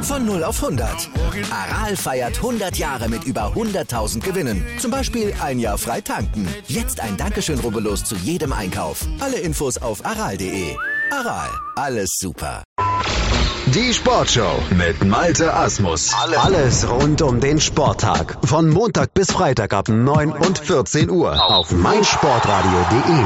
Von 0 auf 100. Aral feiert 100 Jahre mit über 100.000 Gewinnen. Zum Beispiel ein Jahr frei tanken. Jetzt ein Dankeschön, rubbellos zu jedem Einkauf. Alle Infos auf aral.de. Aral, alles super. Die Sportshow mit Malte Asmus. Alles rund um den Sporttag. Von Montag bis Freitag ab 9 und 14 Uhr auf meinsportradio.de.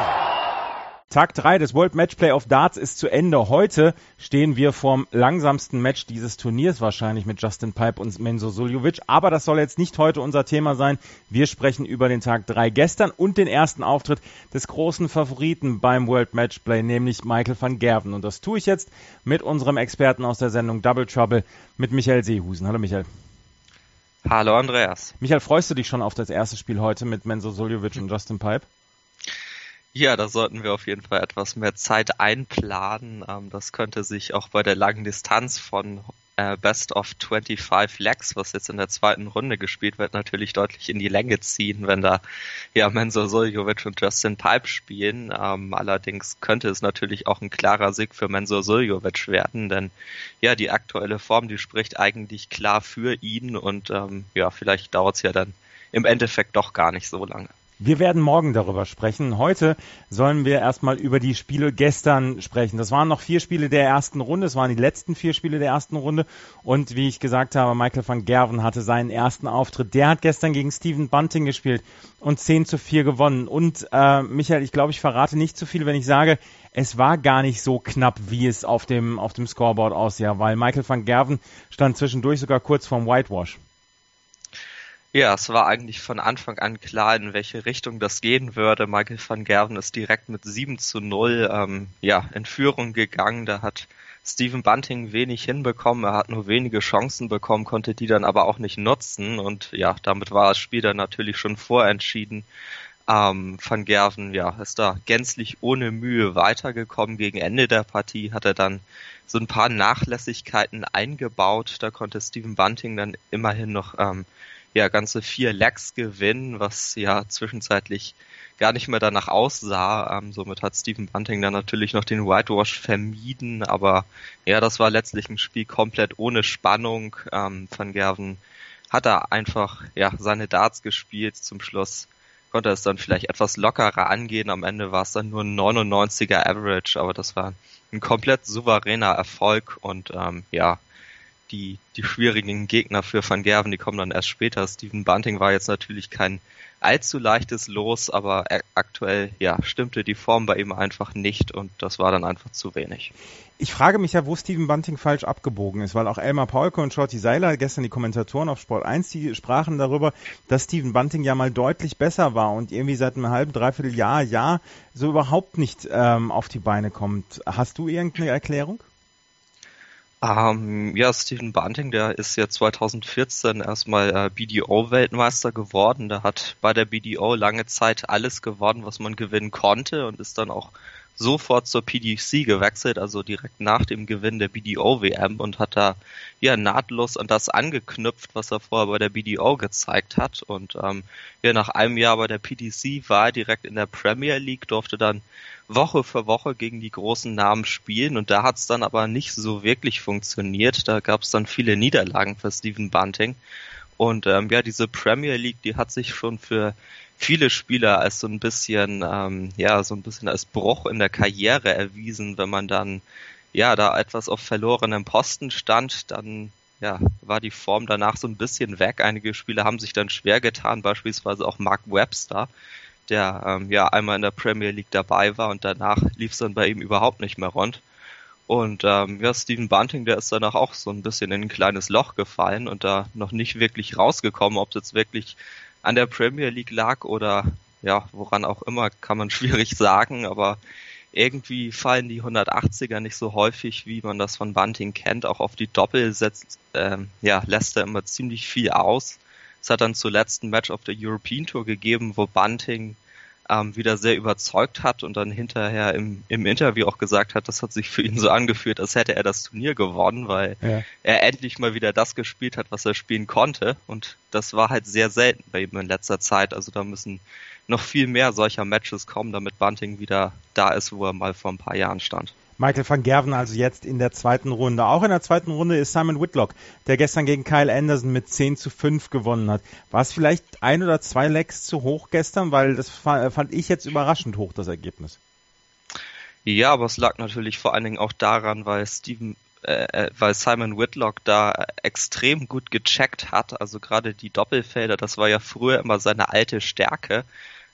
Tag 3 des World Matchplay of Darts ist zu Ende. Heute stehen wir vorm langsamsten Match dieses Turniers wahrscheinlich mit Justin Pipe und Mensur Suljovic. Aber das soll jetzt nicht heute unser Thema sein. Wir sprechen über den Tag 3 gestern und den ersten Auftritt des großen Favoriten beim World Matchplay, nämlich Michael van Gerwen. Und das tue ich jetzt mit unserem Experten aus der Sendung Double Trouble, mit Michael Seehusen. Hallo Michael. Hallo Andreas. Michael, freust du dich schon auf das erste Spiel heute mit Mensur Suljovic und Justin Pipe? Ja, da sollten wir auf jeden Fall etwas mehr Zeit einplanen. Das könnte sich auch bei der langen Distanz von Best of 25 Legs, was jetzt in der zweiten Runde gespielt wird, natürlich deutlich in die Länge ziehen, wenn da Mensur Suljovic und Justin Pipe spielen. Allerdings könnte es natürlich auch ein klarer Sieg für Mensur Suljovic werden, denn die aktuelle Form, die spricht eigentlich klar für ihn und vielleicht dauert es ja dann im Endeffekt doch gar nicht so lange. Wir werden morgen darüber sprechen. Heute sollen wir erstmal über die Spiele gestern sprechen. Das waren noch 4 Spiele der ersten Runde. Es waren die letzten 4 Spiele der ersten Runde. Und wie ich gesagt habe, Michael van Gerwen hatte seinen ersten Auftritt. Der hat gestern gegen Stephen Bunting gespielt und 10-4 gewonnen. Und Michael, ich glaube, ich verrate nicht zu viel, wenn ich sage, es war gar nicht so knapp, wie es auf dem Scoreboard aussah, weil Michael van Gerwen stand zwischendurch sogar kurz vorm Whitewash. Ja, es war eigentlich von Anfang an klar, in welche Richtung das gehen würde. Michael van Gerwen ist direkt mit 7-0 in Führung gegangen. Da hat Stephen Bunting wenig hinbekommen. Er hat nur wenige Chancen bekommen, konnte die dann aber auch nicht nutzen. Und damit war das Spiel dann natürlich schon vorentschieden. Van Gerwen ist da gänzlich ohne Mühe weitergekommen. Gegen Ende der Partie hat er dann so ein paar Nachlässigkeiten eingebaut. Da konnte Stephen Bunting dann immerhin noch ganze 4 Legs gewinnen, was zwischenzeitlich gar nicht mehr danach aussah. Somit hat Stephen Bunting dann natürlich noch den Whitewash vermieden, aber das war letztlich ein Spiel komplett ohne Spannung. Van Gerwen hat da einfach seine Darts gespielt. Zum Schluss konnte es dann vielleicht etwas lockerer angehen. Am Ende war es dann nur ein 99er Average, aber das war ein komplett souveräner Erfolg und die schwierigen Gegner für Van Gerwen, die kommen dann erst später. Stephen Bunting war jetzt natürlich kein allzu leichtes Los, aber aktuell stimmte die Form bei ihm einfach nicht und das war dann einfach zu wenig. Ich frage mich wo Stephen Bunting falsch abgebogen ist, weil auch Elmar Paulke und Shorty Seiler, gestern die Kommentatoren auf Sport 1, die sprachen darüber, dass Stephen Bunting mal deutlich besser war und irgendwie seit einem halben, dreiviertel Jahr so überhaupt nicht auf die Beine kommt. Hast du irgendeine Erklärung? Stephen Bunting, der ist ja 2014 erstmal BDO-Weltmeister geworden. Der hat bei der BDO lange Zeit alles gewonnen, was man gewinnen konnte und ist dann auch sofort zur PDC gewechselt, also direkt nach dem Gewinn der BDO-WM und hat da nahtlos an das angeknüpft, was er vorher bei der BDO gezeigt hat. Und nach einem Jahr bei der PDC war er direkt in der Premier League, durfte dann Woche für Woche gegen die großen Namen spielen und da hat es dann aber nicht so wirklich funktioniert. Da gab es dann viele Niederlagen für Stephen Bunting und diese Premier League, die hat sich schon für viele Spieler als so ein bisschen als Bruch in der Karriere erwiesen. Wenn man dann da etwas auf verlorenem Posten stand, dann war die Form danach so ein bisschen weg. Einige Spieler haben sich dann schwer getan, beispielsweise auch Mark Webster, der einmal in der Premier League dabei war und danach lief es dann bei ihm überhaupt nicht mehr rund. Und Stephen Bunting, der ist danach auch so ein bisschen in ein kleines Loch gefallen und da noch nicht wirklich rausgekommen. Ob es jetzt wirklich an der Premier League lag oder woran auch immer, kann man schwierig sagen, aber irgendwie fallen die 180er nicht so häufig, wie man das von Bunting kennt. Auch auf die Doppel lässt er immer ziemlich viel aus. Es hat dann zuletzt ein Match auf der European Tour gegeben, wo Bunting wieder sehr überzeugt hat und dann hinterher im Interview auch gesagt hat, das hat sich für ihn so angefühlt, als hätte er das Turnier gewonnen, weil er endlich mal wieder das gespielt hat, was er spielen konnte. Und das war halt sehr selten bei ihm in letzter Zeit. Also da müssen noch viel mehr solcher Matches kommen, damit Bunting wieder da ist, wo er mal vor ein paar Jahren stand. Michael van Gerwen also jetzt in der zweiten Runde. Auch in der zweiten Runde ist Simon Whitlock, der gestern gegen Kyle Anderson mit 10-5 gewonnen hat. War es vielleicht 1 oder 2 Legs zu hoch gestern? Weil das fand ich jetzt überraschend hoch, das Ergebnis. Ja, aber es lag natürlich vor allen Dingen auch daran, weil Simon Whitlock da extrem gut gecheckt hat. Also gerade die Doppelfelder, das war ja früher immer seine alte Stärke.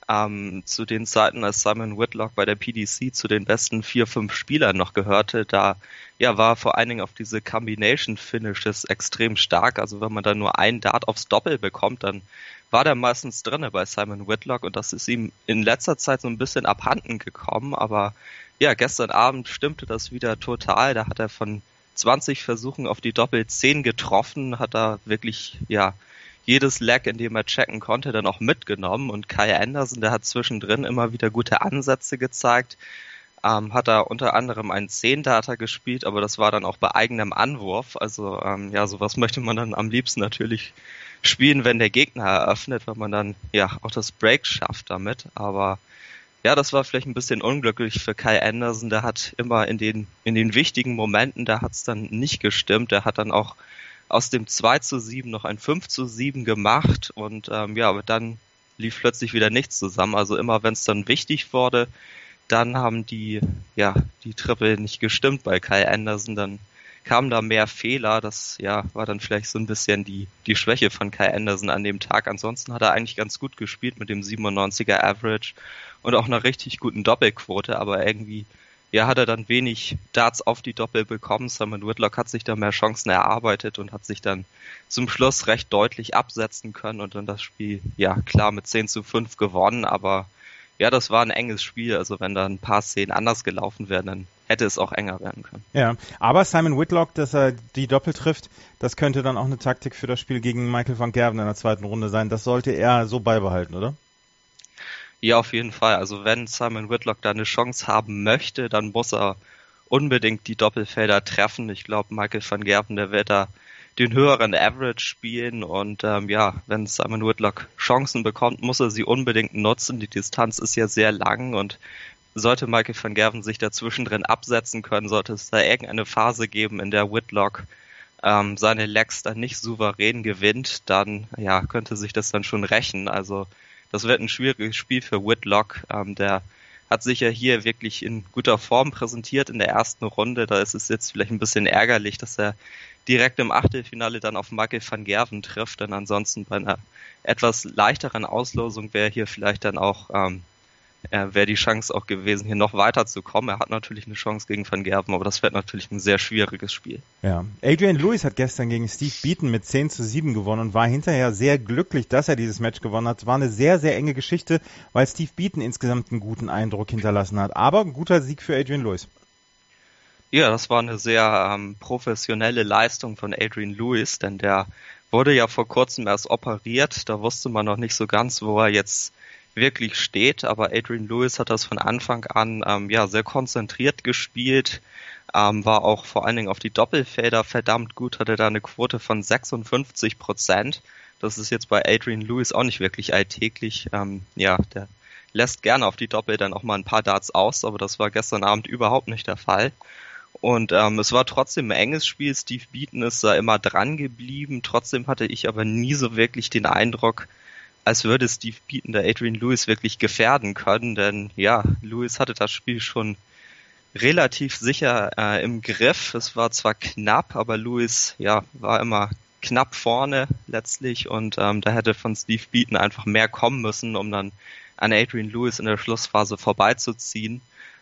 Zu den Zeiten, als Simon Whitlock bei der PDC zu den besten 4-5 Spielern noch gehörte, da war vor allen Dingen auf diese Combination Finishes extrem stark. Also wenn man da nur einen Dart aufs Doppel bekommt, dann war der meistens drinne bei Simon Whitlock und das ist ihm in letzter Zeit so ein bisschen abhanden gekommen. Aber ja, gestern Abend stimmte das wieder total. Da hat er von 20 Versuchen auf die Doppel 10 getroffen, hat er wirklich, jedes Leg, in dem er checken konnte, dann auch mitgenommen. Und Kyle Anderson, der hat zwischendrin immer wieder gute Ansätze gezeigt. Hat er unter anderem einen 10-Darter gespielt, aber das war dann auch bei eigenem Anwurf. Also sowas möchte man dann am liebsten natürlich spielen, wenn der Gegner eröffnet, wenn man dann auch das Break schafft damit. Aber ja, das war vielleicht ein bisschen unglücklich für Kyle Anderson. Der hat immer in den wichtigen Momenten, da hat es dann nicht gestimmt. Der hat dann auch aus dem 2-7 noch ein 5-7 gemacht und aber dann lief plötzlich wieder nichts zusammen. Also immer wenn es dann wichtig wurde, dann haben die Triple nicht gestimmt bei Kyle Anderson, dann kamen da mehr Fehler. Das war dann vielleicht so ein bisschen die Schwäche von Kyle Anderson an dem Tag. Ansonsten hat er eigentlich ganz gut gespielt mit dem 97er Average und auch einer richtig guten Doppelquote, aber irgendwie hat er dann wenig Darts auf die Doppel bekommen. Simon Whitlock hat sich da mehr Chancen erarbeitet und hat sich dann zum Schluss recht deutlich absetzen können und dann das Spiel, klar mit 10-5 gewonnen, aber das war ein enges Spiel, also wenn da ein paar Szenen anders gelaufen wären, dann hätte es auch enger werden können. Ja, aber Simon Whitlock, dass er die Doppel trifft, das könnte dann auch eine Taktik für das Spiel gegen Michael van Gerwen in der zweiten Runde sein. Das sollte er so beibehalten, oder? Ja, auf jeden Fall. Also wenn Simon Whitlock da eine Chance haben möchte, dann muss er unbedingt die Doppelfelder treffen. Ich glaube, Michael van Gerwen, der wird da den höheren Average spielen und wenn Simon Whitlock Chancen bekommt, muss er sie unbedingt nutzen. Die Distanz ist ja sehr lang und sollte Michael van Gerwen sich da zwischendrin absetzen können, sollte es da irgendeine Phase geben, in der Whitlock seine Legs dann nicht souverän gewinnt, dann könnte sich das dann schon rächen. Also das wird ein schwieriges Spiel für Whitlock. Der hat sich ja hier wirklich in guter Form präsentiert in der ersten Runde. Da ist es jetzt vielleicht ein bisschen ärgerlich, dass er direkt im Achtelfinale dann auf Michael van Gerwen trifft. Denn ansonsten bei einer etwas leichteren Auslosung wäre hier vielleicht dann auch wäre die Chance auch gewesen, hier noch weiterzukommen. Er hat natürlich eine Chance gegen Van Gerwen, aber das wird natürlich ein sehr schwieriges Spiel. Ja, Adrian Lewis hat gestern gegen Steve Beaton mit 10-7 gewonnen und war hinterher sehr glücklich, dass er dieses Match gewonnen hat. Es war eine sehr, sehr enge Geschichte, weil Steve Beaton insgesamt einen guten Eindruck hinterlassen hat. Aber ein guter Sieg für Adrian Lewis. Ja, das war eine sehr professionelle Leistung von Adrian Lewis, denn der wurde ja vor kurzem erst operiert. Da wusste man noch nicht so ganz, wo er jetzt wirklich steht, aber Adrian Lewis hat das von Anfang an sehr konzentriert gespielt, war auch vor allen Dingen auf die Doppelfelder verdammt gut, hatte da eine Quote von 56%. Das ist jetzt bei Adrian Lewis auch nicht wirklich alltäglich. Der lässt gerne auf die Doppel dann auch mal ein paar Darts aus, aber das war gestern Abend überhaupt nicht der Fall. Und es war trotzdem ein enges Spiel. Steve Beaton ist da immer dran geblieben. Trotzdem hatte ich aber nie so wirklich den Eindruck, als würde Steve Beaton der Adrian Lewis wirklich gefährden können, denn Lewis hatte das Spiel schon relativ sicher im Griff. Es war zwar knapp, aber Lewis war immer knapp vorne letztlich und da hätte von Steve Beaton einfach mehr kommen müssen, um dann an Adrian Lewis in der Schlussphase vorbeizuziehen.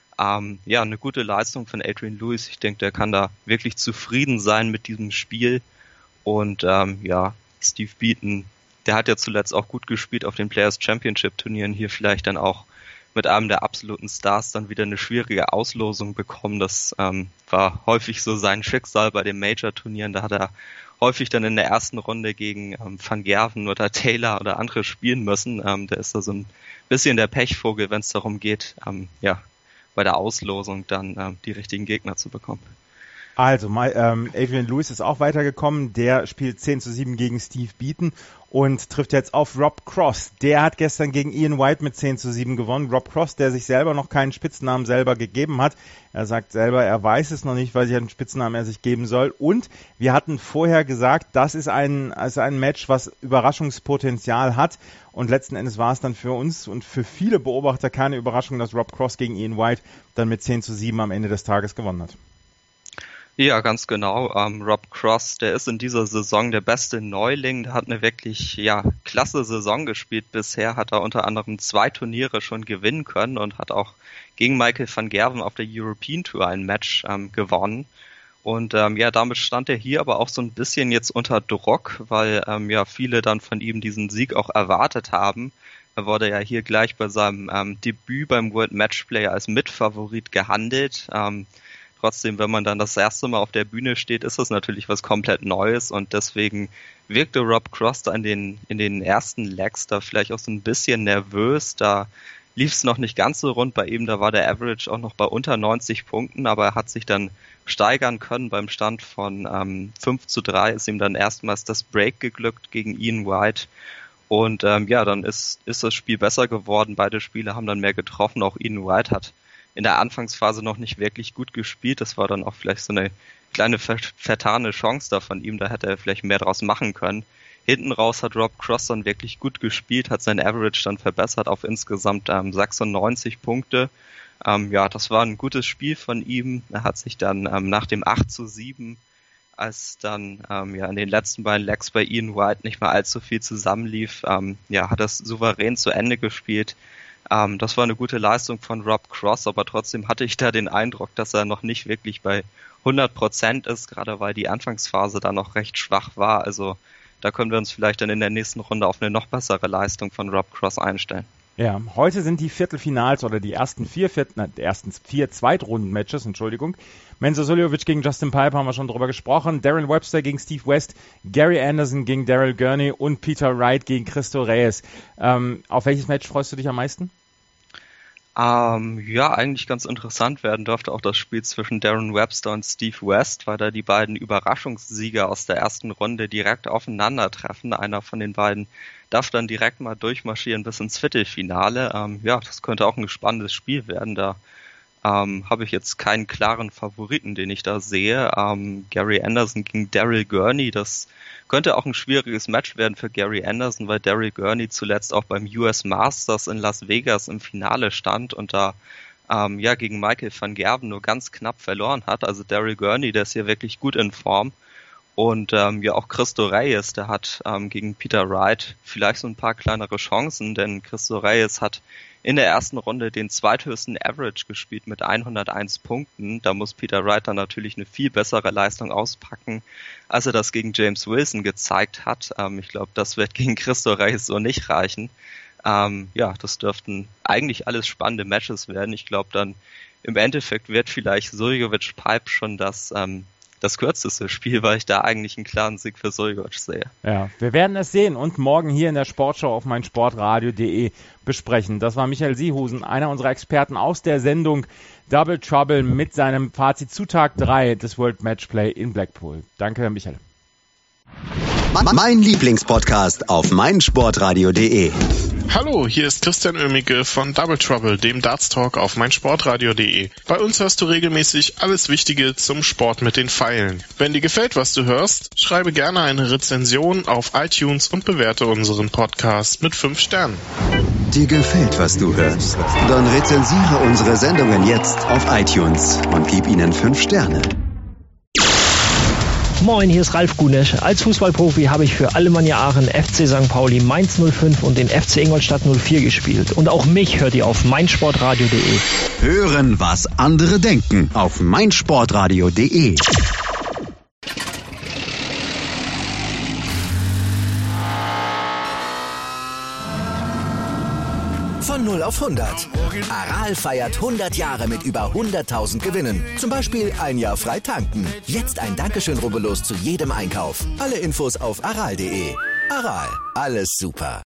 Eine gute Leistung von Adrian Lewis. Ich denke, der kann da wirklich zufrieden sein mit diesem Spiel und Steve Beaton, der hat ja zuletzt auch gut gespielt auf den Players Championship Turnieren, hier vielleicht dann auch mit einem der absoluten Stars dann wieder eine schwierige Auslosung bekommen. Das war häufig so sein Schicksal bei den Major-Turnieren. Da hat er häufig dann in der ersten Runde gegen Van Gerwen oder Taylor oder andere spielen müssen. Der ist da so ein bisschen der Pechvogel, wenn es darum geht, bei der Auslosung dann die richtigen Gegner zu bekommen. Also, Adrian Lewis ist auch weitergekommen. Der spielt 10:7 gegen Steve Beaton und trifft jetzt auf Rob Cross. Der hat gestern gegen Ian White mit 10:7 gewonnen. Rob Cross, der sich selber noch keinen Spitznamen selber gegeben hat. Er sagt selber, er weiß es noch nicht, welchen Spitznamen er sich geben soll. Und wir hatten vorher gesagt, das ist ein Match, was Überraschungspotenzial hat. Und letzten Endes war es dann für uns und für viele Beobachter keine Überraschung, dass Rob Cross gegen Ian White dann mit 10:7 am Ende des Tages gewonnen hat. Ja, ganz genau. Rob Cross, der ist in dieser Saison der beste Neuling. Der hat eine wirklich klasse Saison gespielt. Bisher hat er unter anderem 2 Turniere schon gewinnen können und hat auch gegen Michael van Gerwen auf der European Tour ein Match gewonnen. Und damit stand er hier aber auch so ein bisschen jetzt unter Druck, weil viele dann von ihm diesen Sieg auch erwartet haben. Er wurde ja hier gleich bei seinem Debüt beim World Matchplay als Mitfavorit gehandelt. Trotzdem, wenn man dann das erste Mal auf der Bühne steht, ist das natürlich was komplett Neues und deswegen wirkte Rob Cross da in den ersten Legs da vielleicht auch so ein bisschen nervös. Da lief es noch nicht ganz so rund bei ihm, da war der Average auch noch bei unter 90 Punkten, aber er hat sich dann steigern können. Beim Stand von 5:3 ist ihm dann erstmals das Break geglückt gegen Ian White. Und dann ist das Spiel besser geworden. Beide Spieler haben dann mehr getroffen. Auch Ian White hat in der Anfangsphase noch nicht wirklich gut gespielt. Das war dann auch vielleicht so eine kleine vertane Chance da von ihm. Da hätte er vielleicht mehr draus machen können. Hinten raus hat Rob Cross dann wirklich gut gespielt, hat sein Average dann verbessert auf insgesamt 96 Punkte. Das war ein gutes Spiel von ihm. Er hat sich dann nach dem 8:7, als dann in den letzten beiden Legs bei Ian White nicht mehr allzu viel zusammenlief, hat das souverän zu Ende gespielt. Das war eine gute Leistung von Rob Cross, aber trotzdem hatte ich da den Eindruck, dass er noch nicht wirklich bei 100% ist, gerade weil die Anfangsphase da noch recht schwach war. Also da können wir uns vielleicht dann in der nächsten Runde auf eine noch bessere Leistung von Rob Cross einstellen. Ja, heute sind die Viertelfinals oder die ersten vier Zweitrunden-Matches, Menzo Suljovic gegen Justin Piper haben wir schon drüber gesprochen, Darren Webster gegen Steve West, Gary Anderson gegen Daryl Gurney und Peter Wright gegen Cristo Reyes. Auf welches Match freust du dich am meisten? Eigentlich ganz interessant werden dürfte auch das Spiel zwischen Darren Webster und Steve West, weil da die beiden Überraschungssieger aus der ersten Runde direkt aufeinandertreffen. Einer von den beiden darf dann direkt mal durchmarschieren bis ins Viertelfinale. Das könnte auch ein spannendes Spiel werden. Da habe ich jetzt keinen klaren Favoriten, den ich da sehe. Gary Anderson gegen Daryl Gurney, das könnte auch ein schwieriges Match werden für Gary Anderson, weil Daryl Gurney zuletzt auch beim US Masters in Las Vegas im Finale stand und da gegen Michael van Gerwen nur ganz knapp verloren hat. Also Daryl Gurney, der ist hier wirklich gut in Form. Und auch Cristo Reyes, der hat gegen Peter Wright vielleicht so ein paar kleinere Chancen, denn Cristo Reyes hat in der ersten Runde den zweithöchsten Average gespielt mit 101 Punkten. Da muss Peter Wright dann natürlich eine viel bessere Leistung auspacken, als er das gegen James Wilson gezeigt hat. Ich glaube, das wird gegen Cristo Reyes so nicht reichen. Das dürften eigentlich alles spannende Matches werden. Ich glaube dann im Endeffekt wird vielleicht Suljovic Pipe schon das kürzeste Spiel, weil ich da eigentlich einen klaren Sieg für Suljovic sehe. Ja, wir werden es sehen und morgen hier in der Sportshow auf meinsportradio.de besprechen. Das war Michael Siehusen, einer unserer Experten aus der Sendung Double Trouble mit seinem Fazit zu Tag 3 des World Matchplay in Blackpool. Danke, Michael. Mein Lieblingspodcast auf meinsportradio.de. Hallo, hier ist Christian Oemicke von Double Trouble, dem Darts Talk auf meinsportradio.de. Bei uns hörst du regelmäßig alles Wichtige zum Sport mit den Pfeilen. Wenn dir gefällt, was du hörst, schreibe gerne eine Rezension auf iTunes und bewerte unseren Podcast mit 5 Sternen. Dir gefällt, was du hörst? Dann rezensiere unsere Sendungen jetzt auf iTunes und gib ihnen 5 Sterne. Moin, hier ist Ralf Gunesch. Als Fußballprofi habe ich für Alemannia Aachen, FC St. Pauli, Mainz 05 und den FC Ingolstadt 04 gespielt. Und auch mich hört ihr auf meinsportradio.de. Hören, was andere denken auf meinsportradio.de. Von 0 auf 100. Aral feiert 100 Jahre mit über 100.000 Gewinnen. Zum Beispiel ein Jahr frei tanken. Jetzt ein Dankeschön, rubbellos zu jedem Einkauf. Alle Infos auf aral.de. Aral, alles super.